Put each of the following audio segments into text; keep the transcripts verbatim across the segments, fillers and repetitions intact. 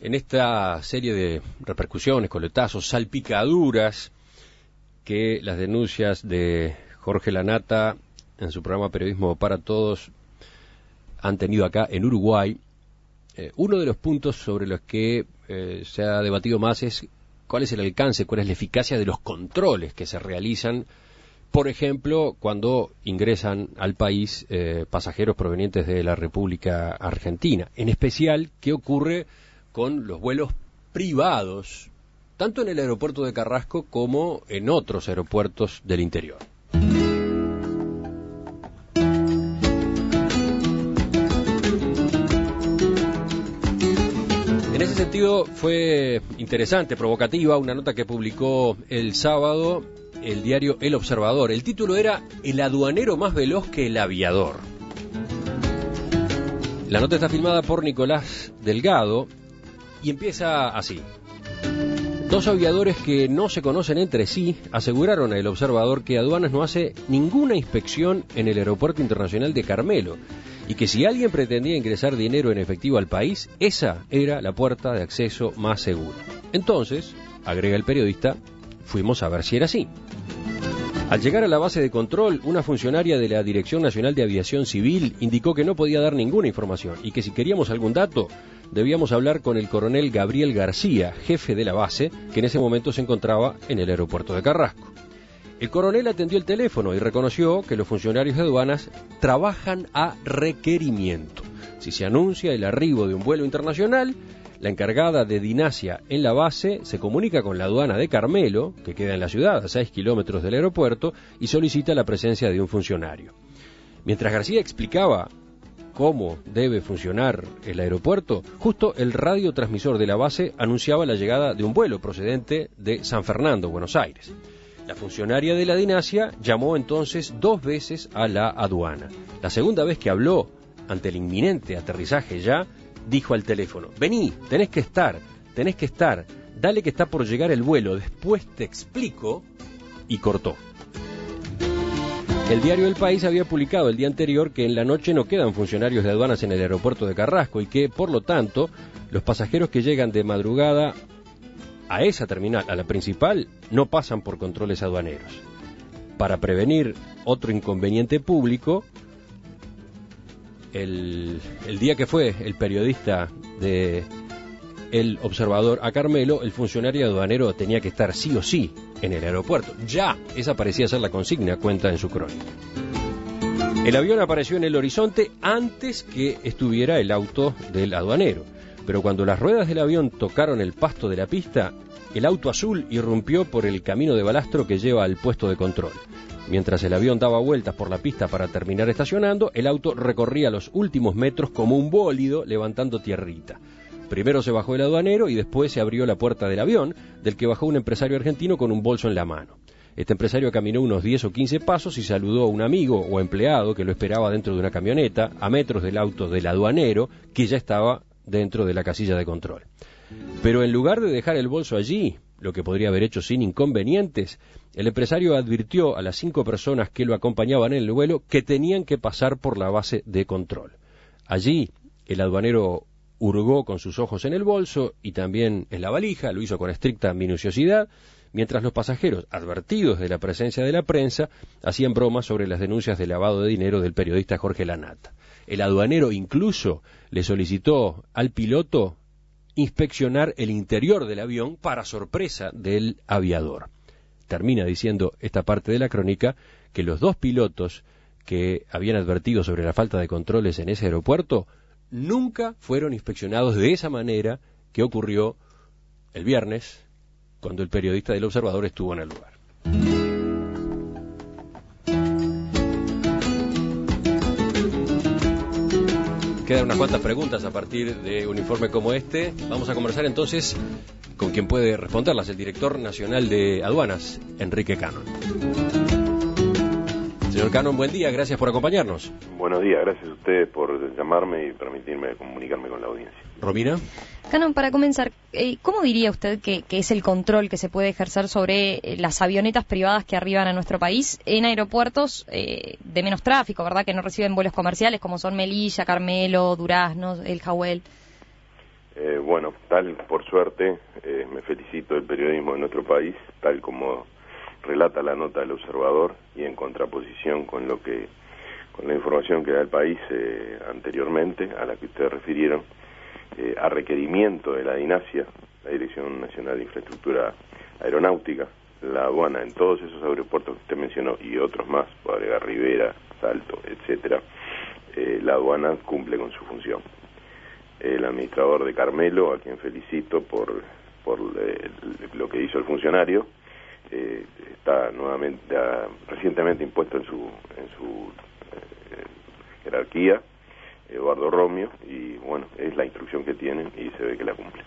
en esta serie de repercusiones, coletazos, salpicaduras que las denuncias de Jorge Lanata en su programa Periodismo para Todos han tenido acá en Uruguay, eh, uno de los puntos sobre los que eh, se ha debatido más es cuál es el alcance, cuál es la eficacia de los controles que se realizan, por ejemplo, cuando ingresan al país eh, pasajeros provenientes de la República Argentina. En especial, ¿qué ocurre con los vuelos privados, tanto en el aeropuerto de Carrasco como en otros aeropuertos del interior? En ese sentido fue interesante, provocativa, una nota que publicó el sábado el diario El Observador. El título era "El aduanero más veloz que el aviador". La nota está filmada por Nicolás Delgado y empieza así. Dos aviadores que no se conocen entre sí aseguraron a El Observador que Aduanas no hace ninguna inspección en el Aeropuerto Internacional de Carmelo y que si alguien pretendía ingresar dinero en efectivo al país, esa era la puerta de acceso más segura. Entonces, agrega el periodista, fuimos a ver si era así. Al llegar a la base de control, una funcionaria de la Dirección Nacional de Aviación Civil indicó que no podía dar ninguna información y que si queríamos algún dato, debíamos hablar con el coronel Gabriel García, jefe de la base, que en ese momento se encontraba en el aeropuerto de Carrasco. El coronel atendió el teléfono y reconoció que los funcionarios de aduanas trabajan a requerimiento. Si se anuncia el arribo de un vuelo internacional, la encargada de Dinasia en la base se comunica con la aduana de Carmelo, que queda en la ciudad a seis kilómetros del aeropuerto, y solicita la presencia de un funcionario. Mientras García explicaba cómo debe funcionar el aeropuerto, justo el radiotransmisor de la base anunciaba la llegada de un vuelo procedente de San Fernando, Buenos Aires. La funcionaria de la Dinasia llamó entonces dos veces a la aduana. La segunda vez que habló, ante el inminente aterrizaje ya, dijo al teléfono: vení, tenés que estar, tenés que estar, dale que está por llegar el vuelo, después te explico, y cortó. El diario El País había publicado el día anterior que en la noche no quedan funcionarios de aduanas en el aeropuerto de Carrasco y que, por lo tanto, los pasajeros que llegan de madrugada a esa terminal, a la principal, no pasan por controles aduaneros. Para prevenir otro inconveniente público, El, el día que fue el periodista de El Observador a Carmelo, el funcionario aduanero tenía que estar sí o sí en el aeropuerto. Ya, esa parecía ser la consigna, cuenta en su crónica. El avión apareció en el horizonte antes que estuviera el auto del aduanero, pero cuando las ruedas del avión tocaron el pasto de la pista, el auto azul irrumpió por el camino de balastro que lleva al puesto de control. Mientras el avión daba vueltas por la pista para terminar estacionando, el auto recorría los últimos metros como un bólido levantando tierrita. Primero se bajó el aduanero y después se abrió la puerta del avión, del que bajó un empresario argentino con un bolso en la mano. Este empresario caminó unos diez o quince pasos y saludó a un amigo o empleado que lo esperaba dentro de una camioneta, a metros del auto del aduanero, que ya estaba dentro de la casilla de control. Pero en lugar de dejar el bolso allí, lo que podría haber hecho sin inconvenientes, el empresario advirtió a las cinco personas que lo acompañaban en el vuelo que tenían que pasar por la base de control. Allí, el aduanero hurgó con sus ojos en el bolso y también en la valija, lo hizo con estricta minuciosidad, mientras los pasajeros, advertidos de la presencia de la prensa, hacían bromas sobre las denuncias de lavado de dinero del periodista Jorge Lanata. El aduanero incluso le solicitó al piloto inspeccionar el interior del avión para sorpresa del aviador. Termina diciendo esta parte de la crónica que los dos pilotos que habían advertido sobre la falta de controles en ese aeropuerto nunca fueron inspeccionados de esa manera que ocurrió el viernes cuando el periodista del Observador estuvo en el lugar. Quedan unas cuantas preguntas a partir de un informe como este. Vamos a conversar entonces con quien puede responderlas, el director nacional de aduanas, Enrique Cannon. Señor Cannon, buen día, gracias por acompañarnos. Buenos días, gracias a ustedes por llamarme y permitirme comunicarme con la audiencia. Romina. Cannon, para comenzar, eh, ¿cómo diría usted que, que es el control que se puede ejercer sobre eh, las avionetas privadas que arriban a nuestro país en aeropuertos eh, de menos tráfico, verdad, que no reciben vuelos comerciales como son Melilla, Carmelo, Durazno, El Jawel? Eh, bueno, tal, por suerte, eh, me felicito del periodismo de nuestro país, tal como relata la nota del Observador y en contraposición con lo que, con la información que da el país eh, anteriormente, a la que ustedes refirieron, eh, a requerimiento de la DINASIA, la Dirección Nacional de Infraestructura Aeronáutica, la aduana en todos esos aeropuertos que usted mencionó y otros más, puedo agregar Rivera, Salto, etcétera, eh, la aduana cumple con su función. El administrador de Carmelo, a quien felicito por, por eh, lo que hizo el funcionario, eh, está nuevamente, uh, recientemente impuesto en su, en su eh, jerarquía, Eduardo Romio, y bueno, es la instrucción que tienen y se ve que la cumple.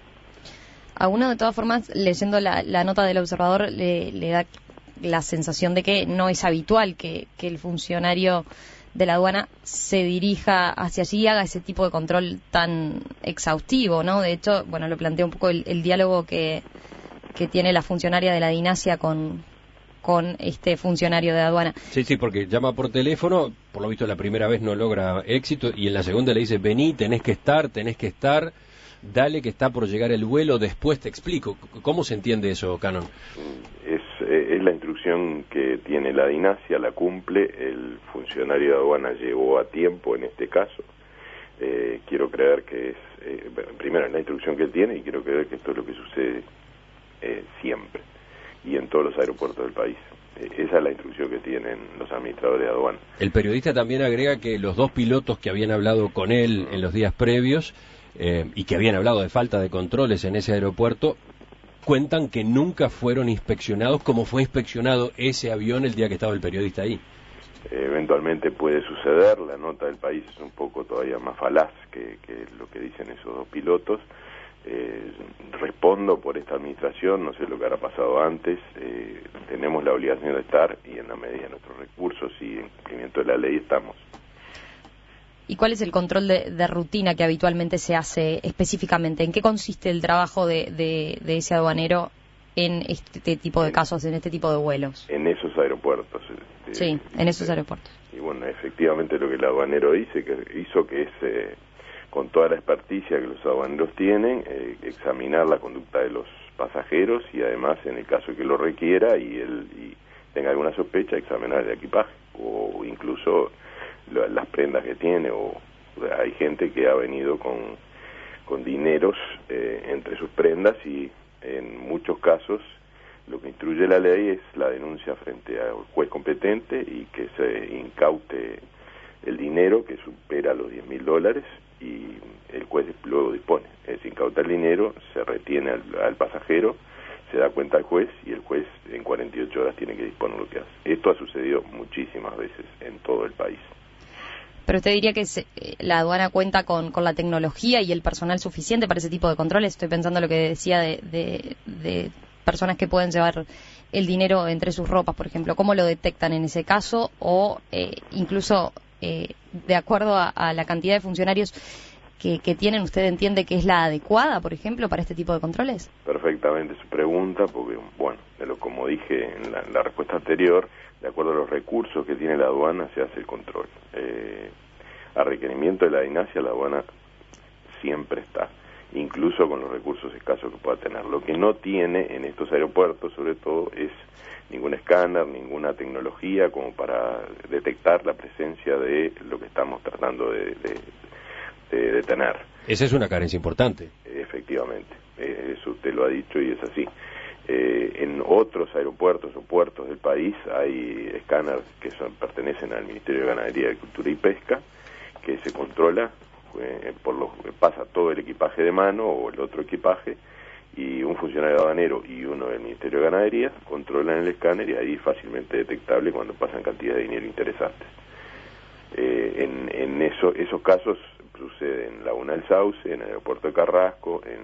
A uno, de todas formas, leyendo la, la nota del Observador, le, le da la sensación de que no es habitual que, que el funcionario de la aduana se dirija hacia allí y haga ese tipo de control tan exhaustivo, ¿no? De hecho, bueno, lo plantea un poco el, el diálogo que, que tiene la funcionaria de la DINASIA con, con este funcionario de aduana. Sí, sí, porque llama por teléfono, por lo visto la primera vez no logra éxito, y en la segunda le dice, vení, tenés que estar, tenés que estar, dale que está por llegar el vuelo, después te explico. ¿Cómo se entiende eso, Canon? Es, es la instrucción que tiene la DINASIA, la cumple, el funcionario de aduana llegó a tiempo en este caso. Eh, quiero creer que es, eh, primero es la instrucción que él tiene y quiero creer que esto es lo que sucede eh, siempre y en todos los aeropuertos del país. Eh, esa es la instrucción que tienen los administradores de aduana. El periodista también agrega que los dos pilotos que habían hablado con él en los días previos eh, y que habían hablado de falta de controles en ese aeropuerto, cuentan que nunca fueron inspeccionados como fue inspeccionado ese avión el día que estaba el periodista ahí. Eh, eventualmente puede suceder, la nota del país es un poco todavía más falaz que, que lo que dicen esos dos pilotos. Eh, respondo por esta administración, no sé lo que habrá pasado antes, eh, tenemos la obligación de estar y en la medida de nuestros recursos y en cumplimiento de la ley estamos. ¿Y cuál es el control de, de rutina que habitualmente se hace específicamente? ¿En qué consiste el trabajo de, de, de ese aduanero en este tipo de casos, en este tipo de vuelos? En esos aeropuertos. Este, sí, en esos aeropuertos. Y bueno, efectivamente lo que el aduanero hizo, que, hizo que es, eh, con toda la experticia que los aduaneros tienen, eh, examinar la conducta de los pasajeros y además, en el caso que lo requiera y, él, y tenga alguna sospecha, examinar el equipaje o incluso las prendas que tiene, o, o sea, hay gente que ha venido con, con dineros eh, entre sus prendas y en muchos casos lo que instruye la ley es la denuncia frente al juez competente y que se incaute el dinero que supera los diez mil dólares y el juez luego dispone, es incauta el dinero, se retiene al, al pasajero, se da cuenta al juez y el juez en cuarenta y ocho horas tiene que disponer lo que hace. Esto ha sucedido muchísimas veces en todo el país. Pero usted diría que se, la aduana cuenta con, con la tecnología y el personal suficiente para ese tipo de controles. Estoy pensando en lo que decía de, de, de personas que pueden llevar el dinero entre sus ropas, por ejemplo. ¿Cómo lo detectan en ese caso? O eh, incluso, eh, de acuerdo a, a la cantidad de funcionarios que, que tienen, ¿usted entiende que es la adecuada, por ejemplo, para este tipo de controles? Perfectamente su pregunta, porque, bueno, de lo como dije en la, en la respuesta anterior, de acuerdo a los recursos que tiene la aduana, se hace el control. Eh, a requerimiento de la DINASIA, la aduana siempre está, incluso con los recursos escasos que pueda tener. Lo que no tiene en estos aeropuertos, sobre todo, es ningún escáner, ninguna tecnología como para detectar la presencia de lo que estamos tratando de, de, de detener. Esa es una carencia importante. Efectivamente, eh, eso usted lo ha dicho y es así. Eh, en otros aeropuertos o puertos del país hay escáneres que son, pertenecen al Ministerio de Ganadería, Agricultura y Pesca, que se controla, eh, por lo pasa todo el equipaje de mano o el otro equipaje, y un funcionario aduanero y uno del Ministerio de Ganadería controlan el escáner y ahí es fácilmente detectable cuando pasan cantidades de dinero interesantes. Eh, en en eso, esos casos suceden en Laguna del Sauce, en el aeropuerto de Carrasco, en,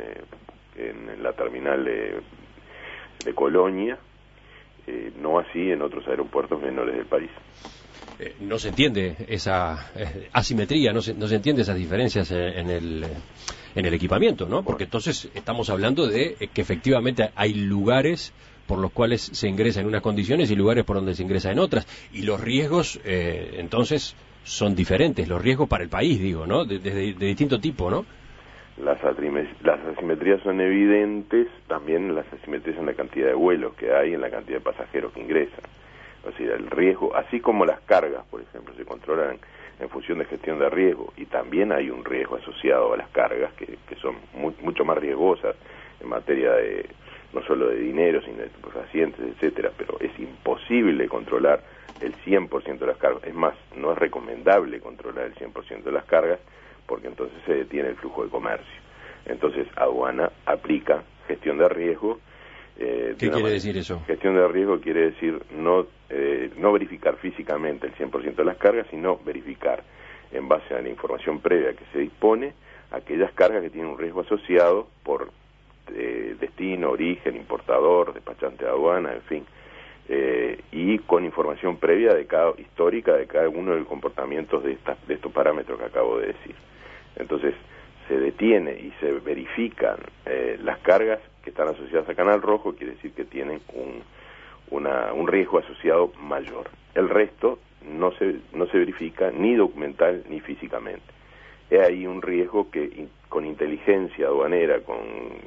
eh, en, en la terminal de de Colonia, eh, no así en otros aeropuertos menores del país. Eh, no se entiende esa eh, asimetría, no se, no se entiende esas diferencias en, en el en el equipamiento, ¿no? Porque entonces estamos hablando de eh, que efectivamente hay lugares por los cuales se ingresa en unas condiciones y lugares por donde se ingresa en otras, y los riesgos eh, entonces son diferentes, los riesgos para el país, digo, ¿no? De, de, de distinto tipo, ¿no? Las, las asimetrías son evidentes también en las asimetrías en la cantidad de vuelos que hay, en la cantidad de pasajeros que ingresan. O sea, el riesgo, así como las cargas, por ejemplo, se controlan en función de gestión de riesgo, y también hay un riesgo asociado a las cargas que, que son muy, mucho más riesgosas en materia de no solo de dinero, sino de estupefacientes, etcétera, pero es imposible controlar el cien por ciento de las cargas. Es más, no es recomendable controlar el cien por ciento de las cargas, porque entonces se detiene el flujo de comercio. Entonces, aduana aplica gestión de riesgo. Eh, ¿Qué quiere manera. decir eso? Gestión de riesgo quiere decir no eh, no verificar físicamente el cien por ciento de las cargas, sino verificar, en base a la información previa que se dispone, aquellas cargas que tienen un riesgo asociado por eh, destino, origen, importador, despachante de aduana, en fin, eh, y con información previa de cada histórica de cada uno de los comportamientos de, estas, de estos parámetros que acabo de decir. Entonces, se detiene y se verifican eh, las cargas que están asociadas a Canal Rojo, quiere decir que tienen un, una, un riesgo asociado mayor. El resto no se, no se verifica ni documental ni físicamente. Es ahí un riesgo que in, con inteligencia aduanera, con,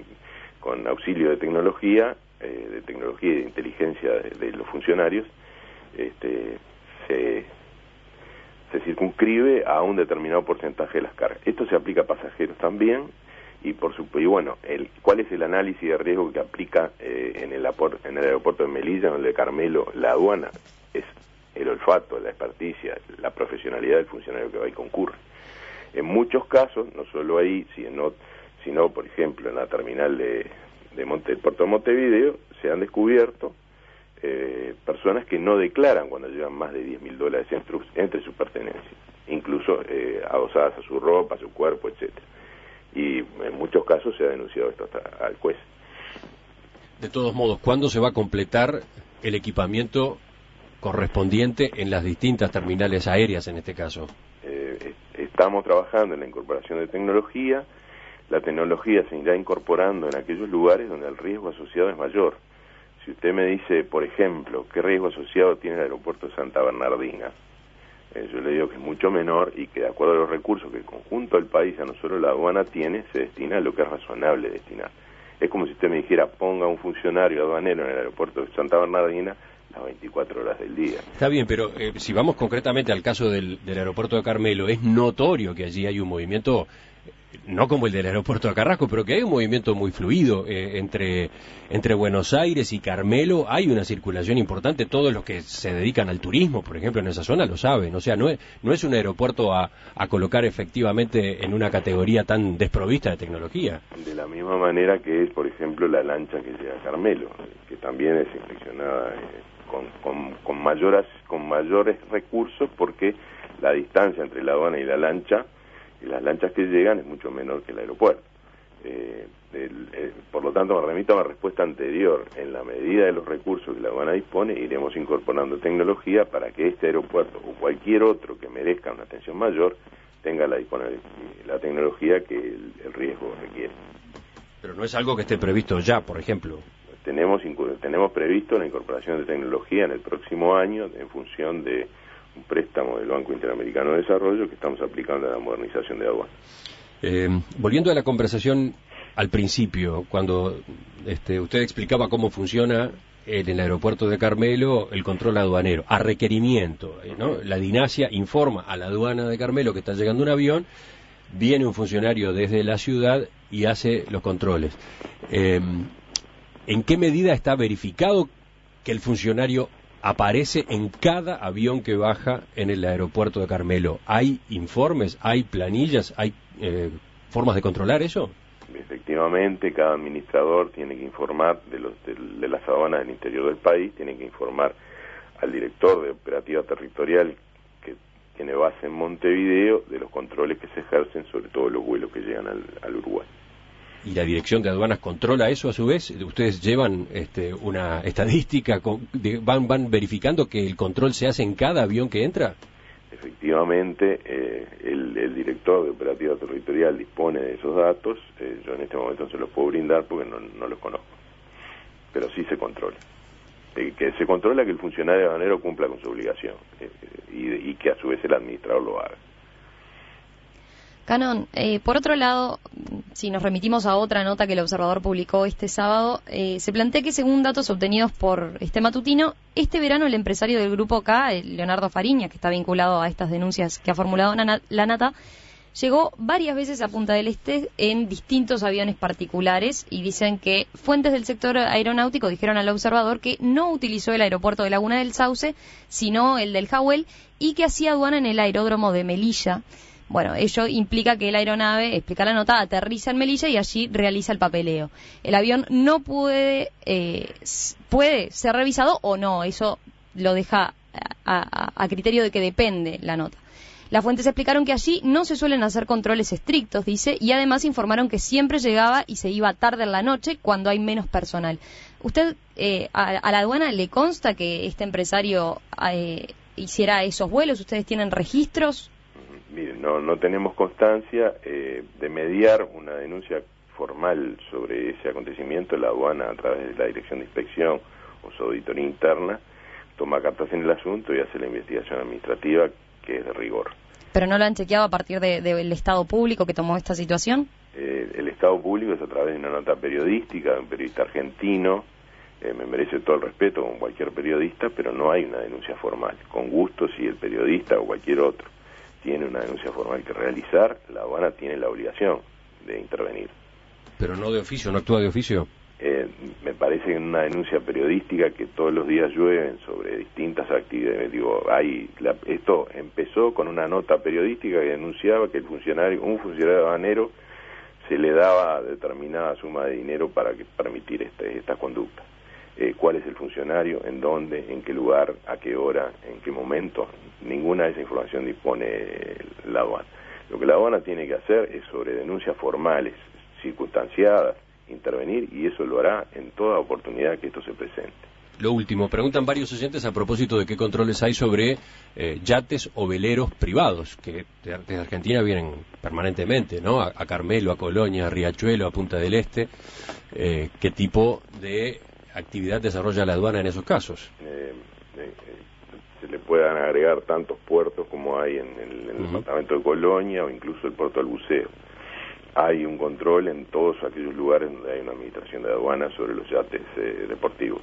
con auxilio de tecnología, eh, de tecnología y de inteligencia de, de los funcionarios, este, se... se circunscribe a un determinado porcentaje de las cargas. Esto se aplica a pasajeros también, y por supuesto, y bueno, el, ¿cuál es el análisis de riesgo que aplica eh, en, el apor, en el aeropuerto de Melilla o en el de Carmelo la aduana? Es el olfato, la experticia, la profesionalidad del funcionario que va y concurre. En muchos casos, no solo ahí, sino, sino por ejemplo en la terminal de, de Monte, del puerto de Montevideo, se han descubierto Eh, personas que no declaran cuando llevan más de diez mil dólares entre, entre sus pertenencias, incluso eh, adosadas a su ropa, a su cuerpo, etcétera. Y en muchos casos se ha denunciado esto hasta al juez. De todos modos, ¿cuándo se va a completar el equipamiento correspondiente en las distintas terminales aéreas en este caso? Eh, estamos trabajando en la incorporación de tecnología. La tecnología se irá incorporando en aquellos lugares donde el riesgo asociado es mayor. Si usted me dice, por ejemplo, qué riesgo asociado tiene el aeropuerto de Santa Bernardina, eh, yo le digo que es mucho menor y que de acuerdo a los recursos que el conjunto del país, a no solo la aduana tiene, se destina a lo que es razonable destinar. Es como si usted me dijera, ponga un funcionario aduanero en el aeropuerto de Santa Bernardina las veinticuatro horas del día. Está bien, pero eh, si vamos concretamente al caso del, del aeropuerto de Carmelo, es notorio que allí hay un movimiento, no como el del aeropuerto de Carrasco, pero que hay un movimiento muy fluido eh, entre, entre Buenos Aires y Carmelo. Hay una circulación importante. Todos los que se dedican al turismo, por ejemplo, en esa zona lo saben. O sea, no es, no es un aeropuerto a, a colocar efectivamente en una categoría tan desprovista de tecnología. De la misma manera que es, por ejemplo, la lancha que llega a Carmelo, que también es inspeccionada eh, con, con, con, mayoras, con mayores recursos, porque la distancia entre la aduana y la lancha, y las lanchas que llegan, es mucho menor que el aeropuerto. Eh, el, eh, por lo tanto, me remito a la respuesta anterior. En la medida de los recursos que la aduana dispone, iremos incorporando tecnología para que este aeropuerto o cualquier otro que merezca una atención mayor tenga la, la tecnología que el, el riesgo requiere. Pero no es algo que esté previsto ya, por ejemplo. Tenemos, tenemos previsto la incorporación de tecnología en el próximo año en función de un préstamo del Banco Interamericano de Desarrollo que estamos aplicando a la modernización de aduana. Eh, volviendo a la conversación al principio, cuando este, usted explicaba cómo funciona en el aeropuerto de Carmelo el control aduanero, a requerimiento, ¿no? La DINASIA informa a la aduana de Carmelo que está llegando un avión, viene un funcionario desde la ciudad y hace los controles. Eh, ¿En qué medida está verificado que el funcionario aparece en cada avión que baja en el aeropuerto de Carmelo? ¿Hay informes, hay planillas, hay eh, formas de controlar eso? Efectivamente, cada administrador tiene que informar de, los, de, de las aduanas del interior del país, tiene que informar al director de operativa territorial que tiene base en Montevideo de los controles que se ejercen sobre todo los vuelos que llegan al, al Uruguay. ¿Y la Dirección de Aduanas controla eso a su vez? ¿Ustedes llevan este, una estadística, con, de, van, van verificando que el control se hace en cada avión que entra? Efectivamente, eh, el, el director de operativa territorial dispone de esos datos. Eh, yo en este momento no se los puedo brindar porque no, no los conozco, pero sí se controla. Eh, que se controla que el funcionario aduanero cumpla con su obligación eh, y, y que a su vez el administrador lo haga. Canon, eh, por otro lado, si nos remitimos a otra nota que el Observador publicó este sábado, eh, se plantea que según datos obtenidos por este matutino, este verano el empresario del Grupo K, el Leonardo Fariña, que está vinculado a estas denuncias que ha formulado la Nata, llegó varias veces a Punta del Este en distintos aviones particulares y dicen que fuentes del sector aeronáutico dijeron al Observador que no utilizó el aeropuerto de Laguna del Sauce, sino el del Jawel, y que hacía aduana en el aeródromo de Melilla. Bueno, ello implica que la aeronave, explica la nota, aterriza en Melilla y allí realiza el papeleo. El avión no puede, eh, puede ser revisado o no, eso lo deja a, a, a criterio de que depende la nota. Las fuentes explicaron que allí no se suelen hacer controles estrictos, dice, y además informaron que siempre llegaba y se iba tarde en la noche cuando hay menos personal. ¿Usted, eh, a, a la aduana le consta que este empresario eh, hiciera esos vuelos? ¿Ustedes tienen registros? Miren, no, no tenemos constancia eh, de mediar una denuncia formal sobre ese acontecimiento. La aduana, a través de la Dirección de Inspección o su auditoría interna, toma cartas en el asunto y hace la investigación administrativa, que es de rigor. ¿Pero no lo han chequeado a partir de, de, del Estado público que tomó esta situación? Eh, el Estado público es a través de una nota periodística, de un periodista argentino. Eh, me merece todo el respeto como cualquier periodista, pero no hay una denuncia formal. Con gusto, si el periodista o cualquier otro tiene una denuncia formal que realizar, la aduana tiene la obligación de intervenir. ¿Pero no de oficio, no actúa de oficio? Eh, me parece que en una denuncia periodística que todos los días llueven sobre distintas actividades, digo, hay la, esto empezó con una nota periodística que denunciaba que el funcionario, un funcionario aduanero se le daba determinada suma de dinero para que permitir este, esta conducta. Eh, ¿Cuál es el funcionario? ¿En dónde? ¿En qué lugar? ¿A qué hora? ¿En qué momento? Ninguna de esa información dispone la aduana. Lo que la aduana tiene que hacer es sobre denuncias formales, circunstanciadas, intervenir, y eso lo hará en toda oportunidad que esto se presente. Lo último, preguntan varios oyentes a propósito de qué controles hay sobre eh, yates o veleros privados, que desde Argentina vienen permanentemente, ¿no? A, a Carmelo, a Colonia, a Riachuelo, a Punta del Este. Eh, ¿Qué tipo de actividad desarrolla la aduana en esos casos? Eh, eh, se le puedan agregar tantos puertos como hay en el, en el uh-huh. departamento de Colonia o incluso el puerto del Buceo. Hay un control en todos aquellos lugares donde hay una administración de aduana sobre los yates eh, deportivos.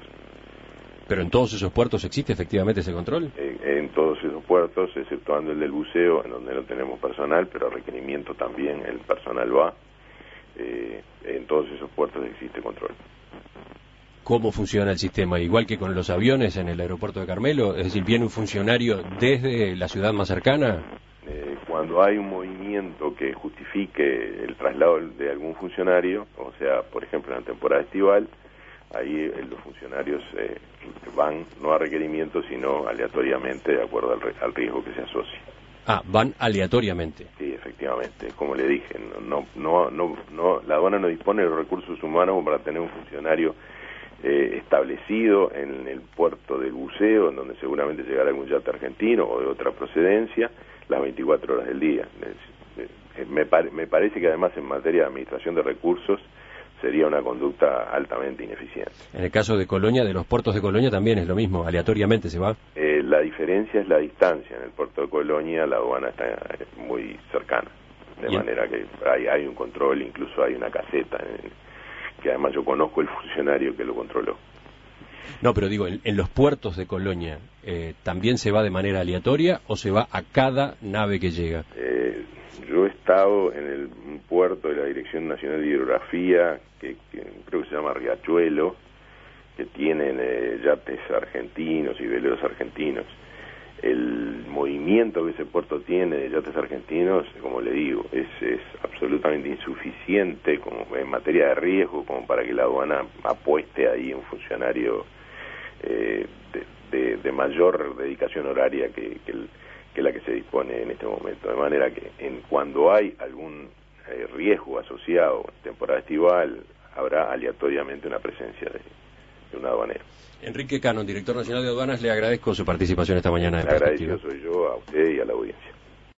¿Pero en todos esos puertos existe efectivamente ese control? Eh, en todos esos puertos, exceptuando el del buceo, en donde no tenemos personal, pero a requerimiento también el personal va. Eh, en todos esos puertos existe control. ¿Cómo funciona el sistema? Igual que con los aviones en el aeropuerto de Carmelo, es decir, ¿viene un funcionario desde la ciudad más cercana? Eh, cuando hay un movimiento que justifique el traslado de algún funcionario, o sea, por ejemplo, en la temporada estival, ahí eh, los funcionarios eh, van no a requerimiento, sino aleatoriamente, de acuerdo al, al riesgo que se asocia. Ah, van aleatoriamente. Sí, efectivamente, como le dije, no, no, no, no, la aduana no dispone de los recursos humanos para tener un funcionario eh, establecido en el puerto del Buceo, en donde seguramente llegará algún yate argentino o de otra procedencia, las veinticuatro horas del día. Me, pare, me parece que además en materia de administración de recursos sería una conducta altamente ineficiente. En el caso de Colonia, de los puertos de Colonia también es lo mismo, aleatoriamente se va. Eh, la diferencia es la distancia. En el puerto de Colonia la aduana está muy cercana, de Bien. manera que hay, hay un control, incluso hay una caseta, en, que además yo conozco el funcionario que lo controló. No, pero digo, en, en los puertos de Colonia, eh, ¿también se va de manera aleatoria o se va a cada nave que llega? Eh, yo he estado en el puerto de la Dirección Nacional de Hidrografía, que, que creo que se llama Riachuelo, que tienen eh, yates argentinos y veleros argentinos. El movimiento que ese puerto tiene de yates argentinos, como le digo, es, es absolutamente insuficiente como en materia de riesgo, como para que la aduana apueste ahí un funcionario eh, de, de, de mayor dedicación horaria que, que, el, que la que se dispone en este momento. De manera que en cuando hay algún eh, riesgo asociado, temporada estival, habrá aleatoriamente una presencia de, de un aduanero. Enrique Canon, director nacional de aduanas, le agradezco su participación esta mañana. Le agradezco soy yo a usted y a la audiencia.